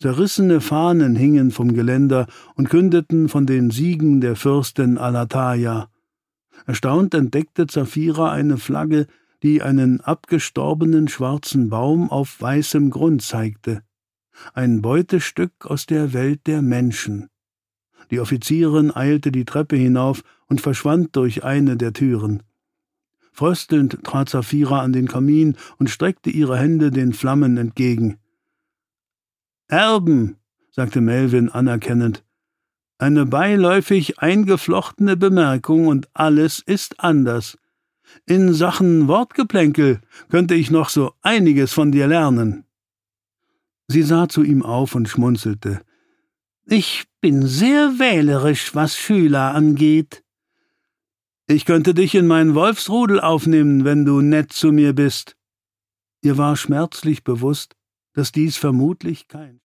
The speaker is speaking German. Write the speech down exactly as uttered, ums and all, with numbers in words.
Zerrissene Fahnen hingen vom Geländer und kündeten von den Siegen der Fürstin Alataya. Erstaunt entdeckte Zafira eine Flagge, die einen abgestorbenen schwarzen Baum auf weißem Grund zeigte. Ein Beutestück aus der Welt der Menschen. Die Offizierin eilte die Treppe hinauf und verschwand durch eine der Türen. Fröstelnd trat Zafira an den Kamin und streckte ihre Hände den Flammen entgegen. »Erben«, sagte Melvin anerkennend, »eine beiläufig eingeflochtene Bemerkung und alles ist anders. In Sachen Wortgeplänkel könnte ich noch so einiges von dir lernen.« Sie sah zu ihm auf und schmunzelte. »Ich bin sehr wählerisch, was Schüler angeht.« »Ich könnte dich in meinen Wolfsrudel aufnehmen, wenn du nett zu mir bist.« Ihr war schmerzlich bewusst, dass dies vermutlich kein